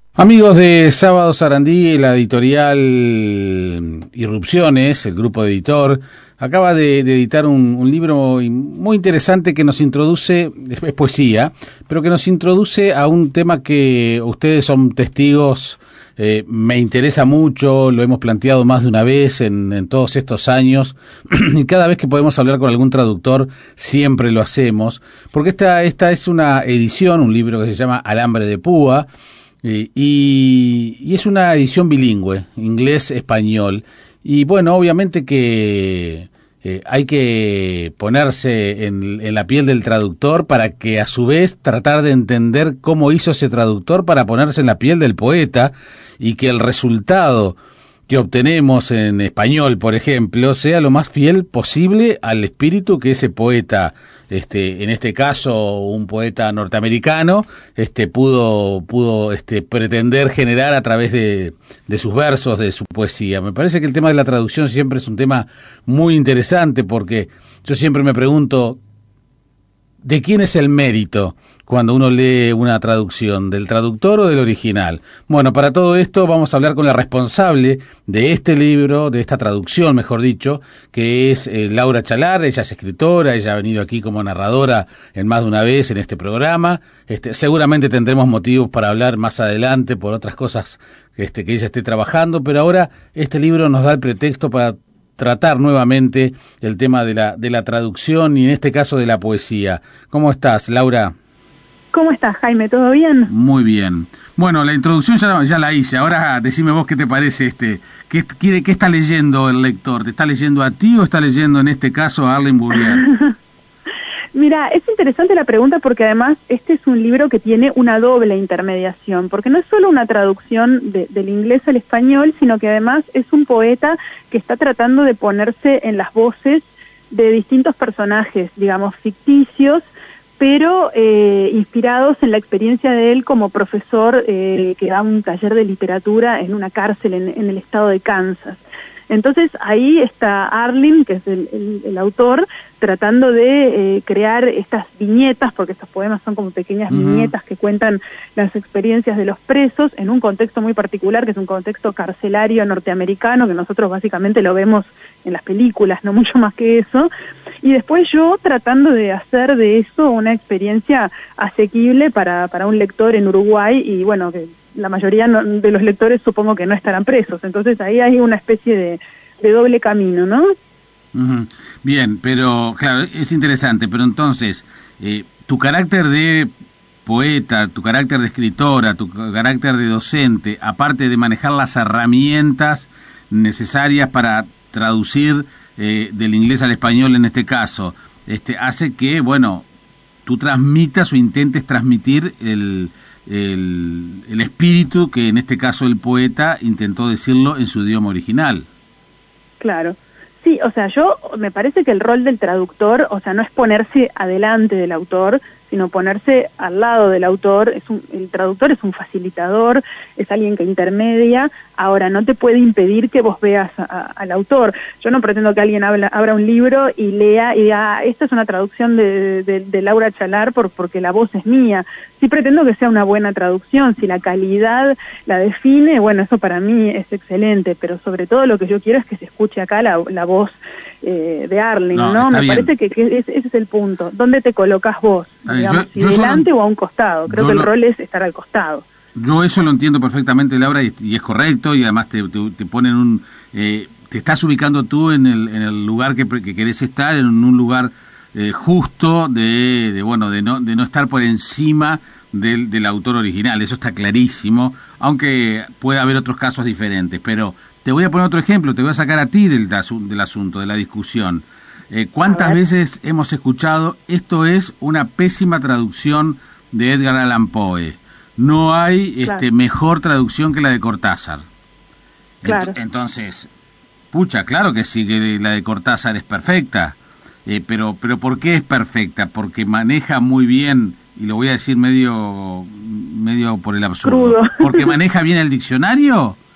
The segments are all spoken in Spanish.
Amigos de Sábado Sarandí, la editorial Irrupciones, el grupo de editor, acaba de editar un libro muy interesante que nos introduce, es poesía, pero que nos introduce a un tema que ustedes son testigos, me interesa mucho, lo hemos planteado más de una vez en todos estos años, y cada vez que podemos hablar con algún traductor, siempre lo hacemos, porque esta es una edición, un libro que se llama Alambre de Púa, y es una edición bilingüe, inglés-español. Y bueno, obviamente que hay que ponerse en la piel del traductor para que a su vez tratar de entender cómo hizo ese traductor para ponerse en la piel del poeta y que el resultado que obtenemos en español, por ejemplo, sea lo más fiel posible al espíritu que ese poeta, en este caso un poeta norteamericano, pudo pretender generar a través de sus versos, de su poesía. Me parece que el tema de la traducción siempre es un tema muy interesante porque yo siempre me pregunto, ¿de quién es el mérito cuando uno lee una traducción, del traductor o del original? Bueno, para todo esto vamos a hablar con la responsable de este libro, de esta traducción, mejor dicho, que es Laura Chalar. Ella es escritora, ella ha venido aquí como narradora en más de una vez en este programa. Seguramente tendremos motivos para hablar más adelante por otras cosas que ella esté trabajando, pero ahora este libro nos da el pretexto para tratar nuevamente el tema de la traducción y en este caso de la poesía. ¿Cómo estás, Laura? ¿Cómo estás, Jaime? ¿Todo bien? Muy bien. Bueno, la introducción ya la hice. Ahora decime vos qué te parece ¿Qué está leyendo el lector? ¿Te está leyendo a ti o está leyendo en este caso a Arlen Bourrier? Mira, es interesante la pregunta porque además este es un libro que tiene una doble intermediación, porque no es solo una traducción del inglés al español, sino que además es un poeta que está tratando de ponerse en las voces de distintos personajes, digamos, ficticios, pero inspirados en la experiencia de él como profesor que da un taller de literatura en una cárcel en el estado de Kansas. Entonces ahí está Arlen, que es el autor, tratando de crear estas viñetas, porque estos poemas son como pequeñas viñetas que cuentan las experiencias de los presos en un contexto muy particular, que es un contexto carcelario norteamericano, que nosotros básicamente lo vemos en las películas, no mucho más que eso, y después yo tratando de hacer de eso una experiencia asequible para un lector en Uruguay, y bueno, que la mayoría de los lectores supongo que no estarán presos, entonces ahí hay una especie de doble camino, ¿no? Bien, pero claro, es interesante, pero entonces, tu carácter de poeta, tu carácter de escritora, tu carácter de docente, aparte de manejar las herramientas necesarias para traducir del inglés al español en este caso, hace que, bueno, tú transmitas o intentes transmitir el espíritu que en este caso el poeta intentó decirlo en su idioma original. Claro. Sí, o sea, me parece que el rol del traductor, o sea, no es ponerse adelante del autor, sino ponerse al lado del autor. El traductor es un facilitador, es alguien que intermedia. Ahora, no te puede impedir que vos veas al autor. Yo no pretendo que alguien abra un libro y lea y diga, esta es una traducción de Laura Chalar porque la voz es mía. Sí pretendo que sea una buena traducción. Si la calidad la define, bueno, eso para mí es excelente, pero sobre todo lo que yo quiero es que se escuche acá la voz de Arlen, ¿no? Me parece que ese es el punto. ¿Dónde te colocas vos? Digamos, si delante o a un costado. Creo que el rol es estar al costado. Yo eso lo entiendo perfectamente, Laura, y es correcto, y además te ponen te estás ubicando tú en el lugar que querés estar, en un lugar justo de no estar por encima del autor original. Eso está clarísimo, aunque puede haber otros casos diferentes, pero te voy a poner otro ejemplo, te voy a sacar a ti del asunto, de la discusión. ¿Cuántas veces hemos escuchado esto es una pésima traducción de Edgar Allan Poe? No hay mejor traducción que la de Cortázar. Claro. Entonces, pucha, claro que sí, que la de Cortázar es perfecta, pero ¿por qué es perfecta? Porque maneja muy bien, y lo voy a decir medio por el absurdo, crudo. porque maneja bien el diccionario.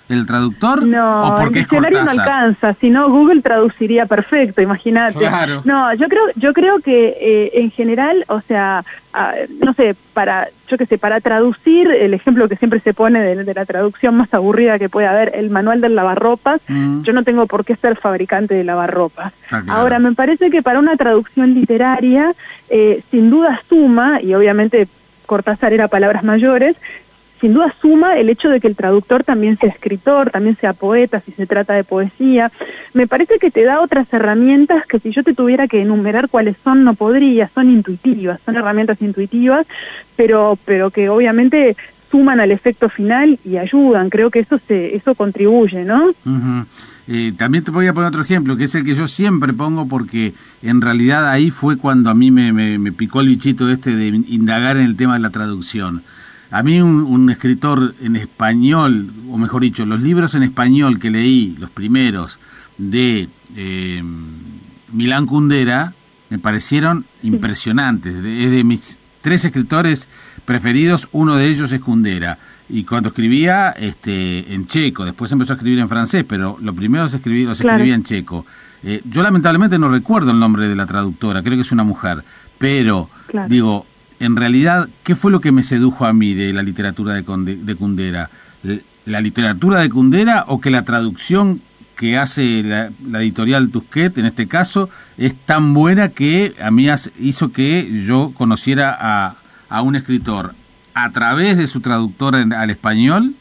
el traductor? No, ¿O porque el diccionario no alcanza, si no Google traduciría perfecto, imagínate. Claro. No, yo creo que en general, o sea, no sé, para traducir, el ejemplo que siempre se pone de la traducción más aburrida que puede haber, el manual del lavarropas, yo no tengo por qué ser fabricante de lavarropas. Claro. Ahora, me parece que para una traducción literaria, sin duda suma, y obviamente Cortázar era palabras mayores, sin duda suma el hecho de que el traductor también sea escritor, también sea poeta, si se trata de poesía. Me parece que te da otras herramientas que si yo te tuviera que enumerar cuáles son, no podría, son intuitivas, son herramientas intuitivas, pero que obviamente suman al efecto final y ayudan. Creo que eso contribuye, ¿no? También te voy a poner otro ejemplo, que es el que yo siempre pongo porque en realidad ahí fue cuando a mí me picó el bichito de indagar en el tema de la traducción. A mí un escritor en español, o mejor dicho, los libros en español que leí, los primeros, de Milán Kundera, me parecieron impresionantes. Es de mis 3 escritores preferidos, uno de ellos es Kundera. Y cuando escribía en checo, después empezó a escribir en francés, pero lo primero los escribía en checo. Yo lamentablemente no recuerdo el nombre de la traductora, creo que es una mujer, pero digo, en realidad, ¿qué fue lo que me sedujo a mí de la literatura de Kundera? ¿La literatura de Kundera o que la traducción que hace la editorial Tusquets, en este caso, es tan buena que a mí hizo que yo conociera a un escritor a través de su traductora al español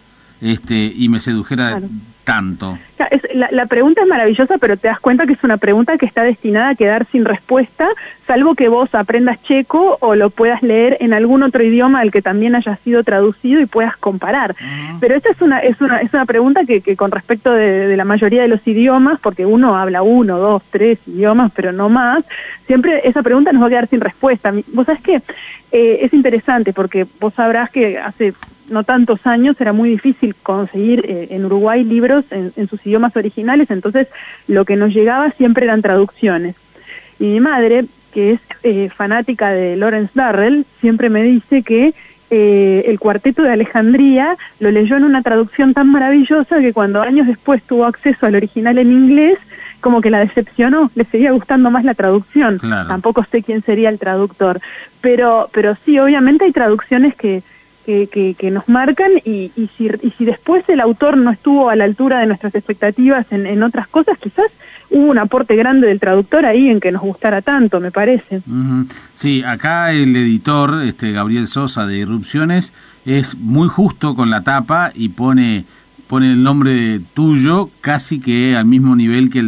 y me sedujera tanto? La pregunta es maravillosa, pero te das cuenta que es una pregunta que está destinada a quedar sin respuesta, salvo que vos aprendas checo o lo puedas leer en algún otro idioma al que también haya sido traducido y puedas comparar. Pero esta es una pregunta que con respecto de la mayoría de los idiomas, porque uno habla 1, 2, 3 idiomas, pero no más, siempre esa pregunta nos va a quedar sin respuesta. Vos sabés que es interesante porque vos sabrás que hace no tantos años era muy difícil conseguir en Uruguay libros en sus idiomas originales, entonces lo que nos llegaba siempre eran traducciones. Y mi madre, que es fanática de Lawrence Durrell, siempre me dice que el Cuarteto de Alejandría lo leyó en una traducción tan maravillosa que cuando años después tuvo acceso al original en inglés, como que la decepcionó, le seguía gustando más la traducción. Claro. Tampoco sé quién sería el traductor, pero sí, obviamente hay traducciones que nos marcan y si después el autor no estuvo a la altura de nuestras expectativas en otras cosas, quizás hubo un aporte grande del traductor ahí en que nos gustara tanto, me parece. Sí, acá el editor, Gabriel Sosa de Irrupciones, es muy justo con la tapa y pone el nombre tuyo casi que al mismo nivel que el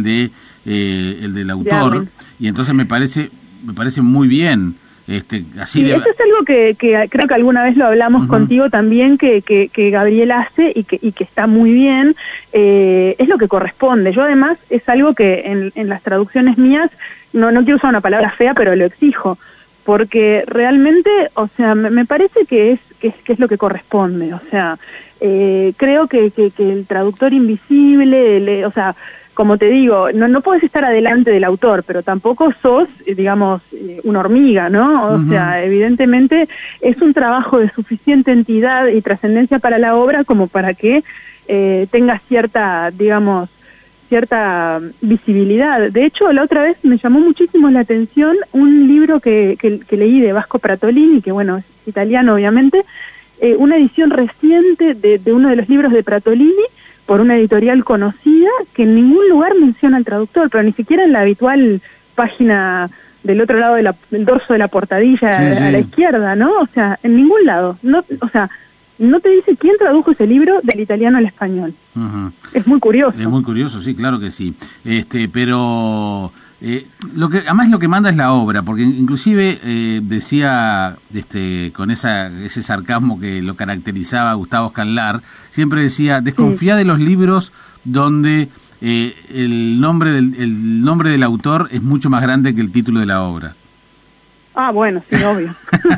del autor, y entonces me parece muy bien. Así sí, eso es algo que creo que alguna vez lo hablamos contigo también, que Gabriel hace y que está muy bien, es lo que corresponde. Yo además es algo que en las traducciones mías, no quiero usar una palabra fea, pero lo exijo, porque realmente, o sea, me parece que es lo que corresponde, o sea, creo que el traductor invisible, o sea, como te digo, no puedes estar adelante del autor, pero tampoco sos, digamos, una hormiga, ¿no? O sea, evidentemente es un trabajo de suficiente entidad y trascendencia para la obra como para que tenga cierta visibilidad. De hecho, la otra vez me llamó muchísimo la atención un libro que leí de Vasco Pratolini, que bueno, es italiano obviamente, una edición reciente de uno de los libros de Pratolini, por una editorial conocida, que en ningún lugar menciona al traductor, pero ni siquiera en la habitual página del otro lado del dorso de la portadilla, a la izquierda, ¿no? O sea, en ningún lado. No te dice quién tradujo ese libro del italiano al español. Es muy curioso. Es muy curioso, sí, claro que sí. Pero además lo que manda es la obra, porque inclusive decía con ese sarcasmo que lo caracterizaba a Gustavo Escanlar, siempre decía, desconfía de los libros donde el nombre del autor es mucho más grande que el título de la obra. Ah, bueno, sí, obvio.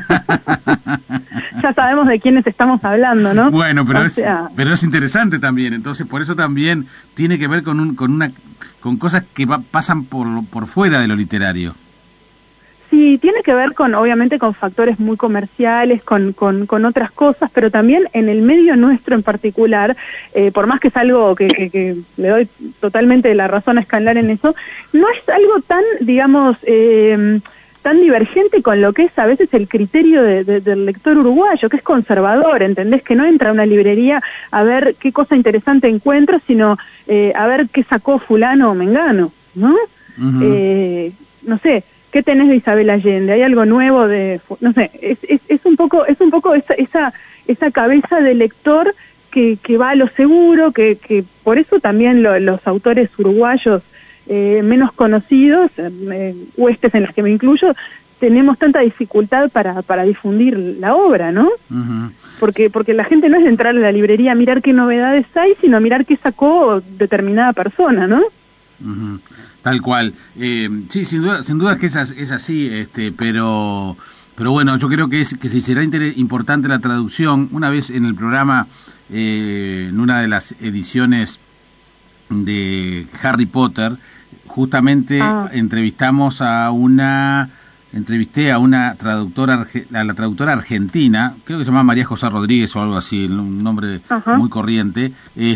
Ya sabemos de quiénes estamos hablando, ¿no? Bueno, pero es interesante también, entonces por eso también tiene que ver con cosas que pasan por fuera de lo literario. Sí, Sí, tiene que ver con, obviamente, con factores muy comerciales, con otras cosas, pero también en el medio nuestro en particular, por más que es algo que le doy totalmente la razón a Scanlar en eso, no es algo tan, digamos, tan divergente con lo que es a veces el criterio del lector uruguayo, que es conservador, ¿entendés? Que no entra a una librería a ver qué cosa interesante encuentro, sino a ver qué sacó fulano o mengano, ¿no? Uh-huh. No sé, ¿qué tenés de Isabel Allende? ¿Hay algo nuevo de...? No sé, es un poco esa cabeza de lector que va a lo seguro, que por eso también los autores uruguayos menos conocidos, huestes en las que me incluyo, tenemos tanta dificultad para difundir la obra, ¿no? Uh-huh. Porque la gente no es de entrar a la librería a mirar qué novedades hay, sino a mirar qué sacó determinada persona, ¿no? Uh-huh. Tal cual. Sí, sin duda que es así, pero bueno, yo creo que sí será importante la traducción. Una vez en el programa, en una de las ediciones de Harry Potter, justamente entrevisté a una traductora, a la traductora argentina, creo que se llama María José Rodríguez o algo así, un nombre muy corriente,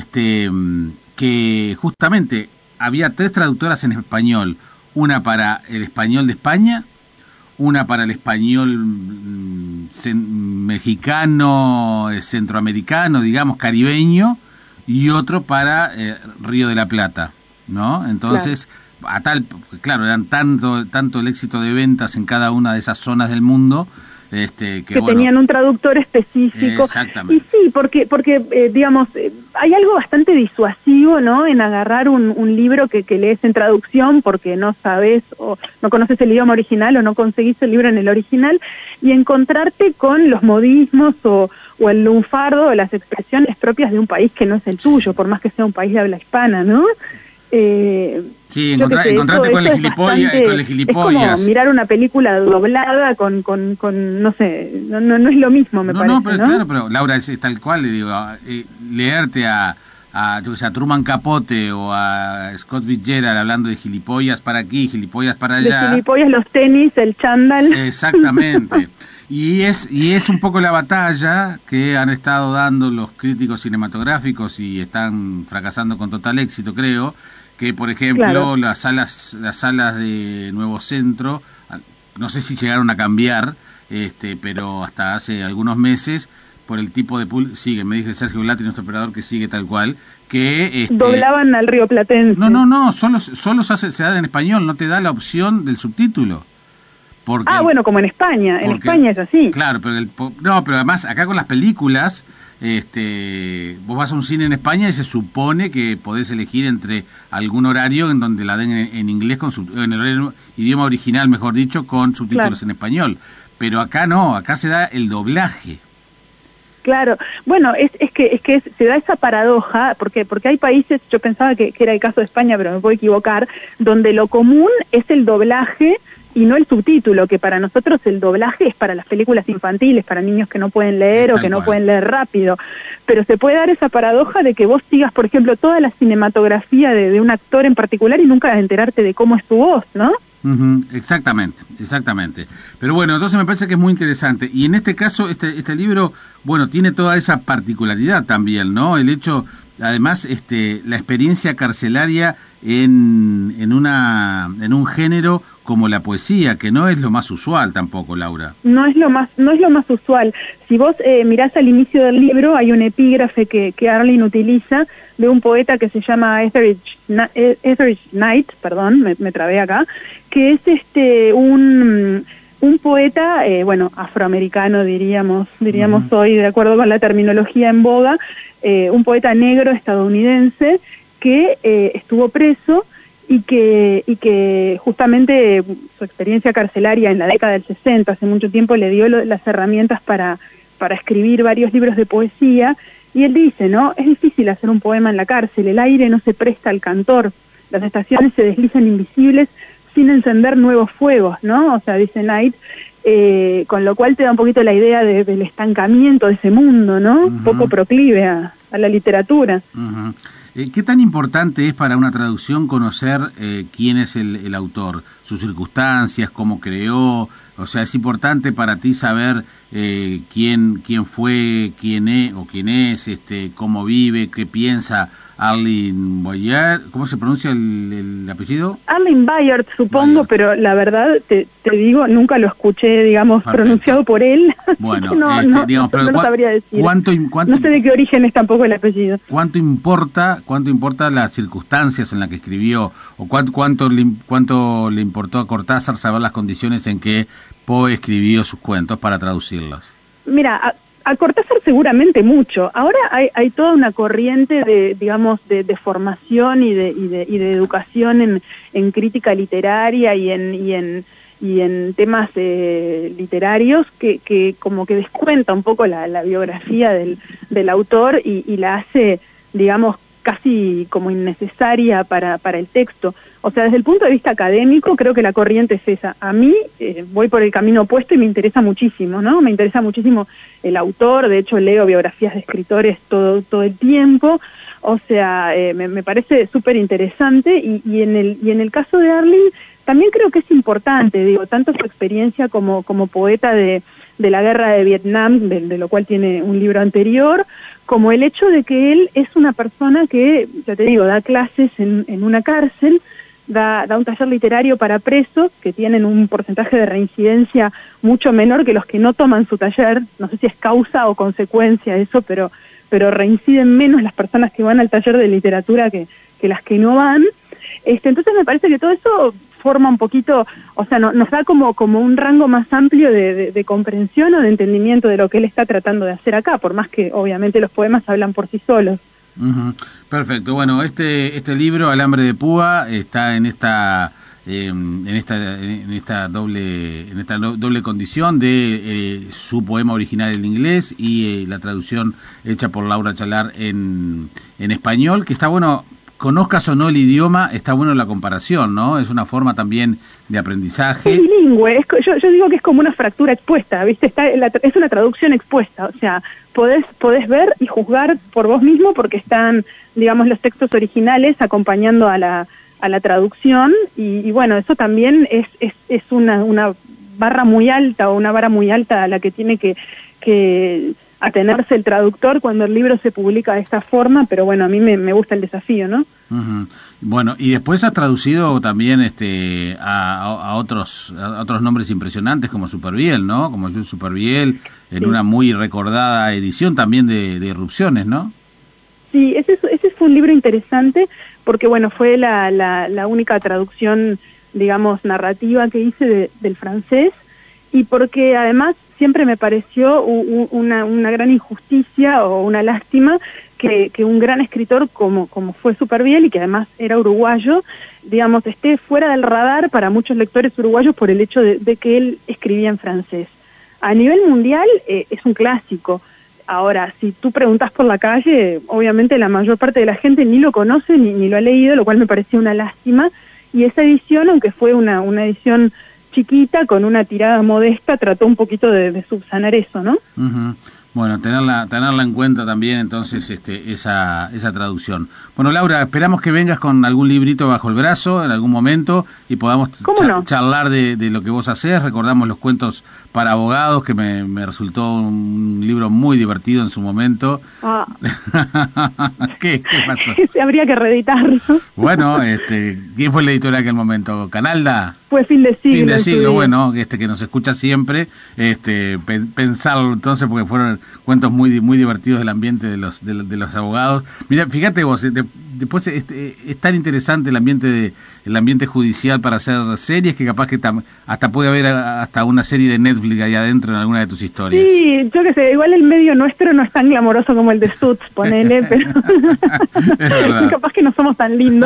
que justamente había 3 traductoras en español, una para el español de España, una para el español mexicano, centroamericano, digamos, caribeño, y otro para Río de la Plata, ¿no? Entonces, claro, eran tanto el éxito de ventas en cada una de esas zonas del mundo, que bueno, tenían un traductor específico. Exactamente. Y sí, porque digamos, hay algo bastante disuasivo, ¿no?, en agarrar un libro que lees en traducción porque no sabes o no conoces el idioma original o no conseguís el libro en el original y encontrarte con los modismos o el lunfardo o las expresiones propias de un país que no es el tuyo, por más que sea un país de habla hispana, ¿no? Sí, encontrarte con el gilipollas. Es como mirar una película doblada con no sé, no es lo mismo, me parece, pero, ¿no? Claro, pero Laura, es tal cual, le digo, leerte a Truman Capote o a Scott Fitzgerald hablando de gilipollas para aquí, gilipollas para allá. De gilipollas, los tenis, el chándal. Exactamente. Y es un poco la batalla que han estado dando los críticos cinematográficos y están fracasando con total éxito, creo, que por ejemplo, claro, las salas de Nuevo Centro, no sé si llegaron a cambiar, pero hasta hace algunos meses, por el tipo de sigue, me dice Sergio Blatti, nuestro operador, que sigue tal cual, que doblaban al rioplatense. No, solo se da en español, no te da la opción del subtítulo. Bueno, como en España España es así. Claro, pero además acá con las películas, vos vas a un cine en España y se supone que podés elegir entre algún horario en donde la den en inglés, en el idioma original, mejor dicho, con subtítulos en español. Pero acá no, acá se da el doblaje. Claro, bueno, es que se da esa paradoja, porque hay países, yo pensaba que era el caso de España, pero me puedo equivocar, donde lo común es el doblaje y no el subtítulo, que para nosotros el doblaje es para las películas infantiles, para niños que no pueden leer o que no pueden leer rápido, pero se puede dar esa paradoja de que vos sigas, por ejemplo, toda la cinematografía de un actor en particular y nunca enterarte de cómo es tu voz, ¿no? Uh-huh, exactamente. Pero bueno, entonces me parece que es muy interesante. Y en este caso, este libro, bueno, tiene toda esa particularidad también, ¿no? El hecho, además, la experiencia carcelaria en un género como la poesía, que no es lo más usual tampoco, Laura. No es lo más usual. Si vos mirás al inicio del libro, hay un epígrafe que Arlen utiliza de un poeta que se llama Etheridge Knight, me trabé acá, que es un poeta, afroamericano diríamos hoy, de acuerdo con la terminología en boga, un poeta negro estadounidense que estuvo preso y que justamente su experiencia carcelaria en la década del 60, hace mucho tiempo, le dio las herramientas para escribir varios libros de poesía. Y él dice, ¿no? Es difícil hacer un poema en la cárcel, el aire no se presta al cantor, las estaciones se deslizan invisibles sin encender nuevos fuegos, ¿no? O sea, dice Knight, con lo cual te da un poquito la idea del estancamiento de ese mundo, ¿no? Uh-huh. Poco proclive a la literatura. Uh-huh. ¿Qué tan importante es para una traducción conocer quién es el autor, sus circunstancias, cómo creó? O sea, ¿es importante para ti saber quién fue, quién es, cómo vive, qué piensa Arline Bayard? ¿Cómo se pronuncia el apellido? Arline Bayard, supongo, Bayard. Pero la verdad, te digo, nunca lo escuché, digamos, Perfecto. Pronunciado por él. Bueno, no lo sabría decir. ¿Cuánto no sé de qué origen es tampoco el apellido. ¿Cuánto importa las circunstancias en las que escribió, o cuánto le importó a Cortázar saber las condiciones en que Poe escribió sus cuentos para traducirlos? Mira, a Cortázar seguramente mucho. Ahora hay toda una corriente de formación y de educación en crítica literaria y en temas literarios que como que descuenta un poco la biografía del autor y la hace, digamos, casi como innecesaria para el texto. O sea, desde el punto de vista académico, creo que la corriente es esa. A mí voy por el camino opuesto y me interesa muchísimo, ¿no? Me interesa muchísimo el autor, de hecho leo biografías de escritores todo el tiempo. O sea, me parece súper interesante y en el caso de Arline también creo que es importante, digo, tanto su experiencia como poeta de la guerra de Vietnam, de lo cual tiene un libro anterior, como el hecho de que él es una persona que, ya te digo, da clases en una cárcel, da un taller literario para presos que tienen un porcentaje de reincidencia mucho menor que los que no toman su taller. No sé si es causa o consecuencia eso, pero reinciden menos las personas que van al taller de literatura que las que no van. Entonces me parece que todo eso forma un poquito, o sea, nos da como un rango más amplio de comprensión o de entendimiento de lo que él está tratando de hacer acá, por más que obviamente los poemas hablan por sí solos. Uh-huh. Perfecto. Bueno, este libro, Alambre de Púa, está en esta doble condición de su poema original en inglés y la traducción hecha por Laura Chalar en español, que está bueno. Conozcas o no el idioma, está bueno la comparación, ¿no? Es una forma también de aprendizaje. Es bilingüe, yo digo que es como una fractura expuesta, ¿viste? Es una traducción expuesta, o sea, podés ver y juzgar por vos mismo porque están, digamos, los textos originales acompañando a la traducción y bueno, eso también es una barra muy alta o una vara muy alta a la que tiene que atenerse el traductor cuando el libro se publica de esta forma, pero bueno, a mí me gusta el desafío, ¿no? Uh-huh. Bueno, y después has traducido también a otros nombres impresionantes como Supervielle, ¿no? Como Jules Supervielle, en una muy recordada edición también de Irrupciones, ¿no? Sí, ese fue un libro interesante porque, bueno, fue la única traducción, digamos, narrativa que hice del francés y porque además siempre me pareció una gran injusticia o una lástima que un gran escritor como fue Supervielle y que además era uruguayo, digamos, esté fuera del radar para muchos lectores uruguayos por el hecho de que él escribía en francés. A nivel mundial es un clásico. Ahora, si tú preguntas por la calle, obviamente la mayor parte de la gente ni lo conoce ni lo ha leído, lo cual me parecía una lástima. Y esa edición, aunque fue una edición chiquita, con una tirada modesta, trató un poquito de subsanar eso, ¿no? Uh-huh. Bueno, tenerla en cuenta también, entonces, esa traducción. Bueno, Laura, esperamos que vengas con algún librito bajo el brazo en algún momento y podamos charlar de lo que vos hacés. Recordamos los cuentos para abogados, que me resultó un libro muy divertido en su momento. Ah. ¿Qué pasó? Se habría que reeditarlo. Bueno, ¿quién fue el editor en aquel momento? ¿Canalda? Fue Fin de Siglo. Fin de Siglo, bueno, que nos escucha siempre, pensarlo entonces, porque fueron cuentos muy divertidos del ambiente de los abogados. Mira, fíjate vos, después es tan interesante el ambiente judicial para hacer series que capaz que hasta puede haber hasta una serie de Netflix ahí adentro en alguna de tus historias. Sí, yo qué sé, igual el medio nuestro no es tan glamoroso como el de Suits, ponele, pero capaz que no somos tan lindos,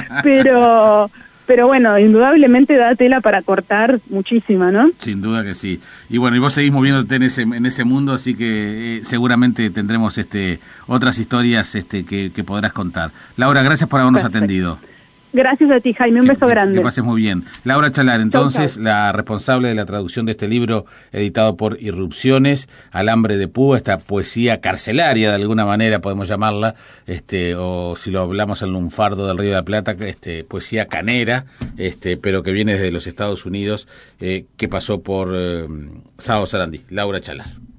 pero bueno, indudablemente da tela para cortar muchísima, ¿no? Sin duda que sí. Y bueno, y vos seguís moviéndote en ese mundo, así que seguramente tendremos otras historias que podrás contar. Laura, gracias por habernos atendido. Gracias a ti, Jaime, un beso grande. Que pases muy bien. Laura Chalar, entonces, la responsable de la traducción de este libro editado por Irrupciones, Alambre de Púa, esta poesía carcelaria, de alguna manera podemos llamarla, o si lo hablamos al lunfardo del Río de la Plata, poesía canera, pero que viene desde los Estados Unidos, que pasó por Sado Sarandí. Laura Chalar.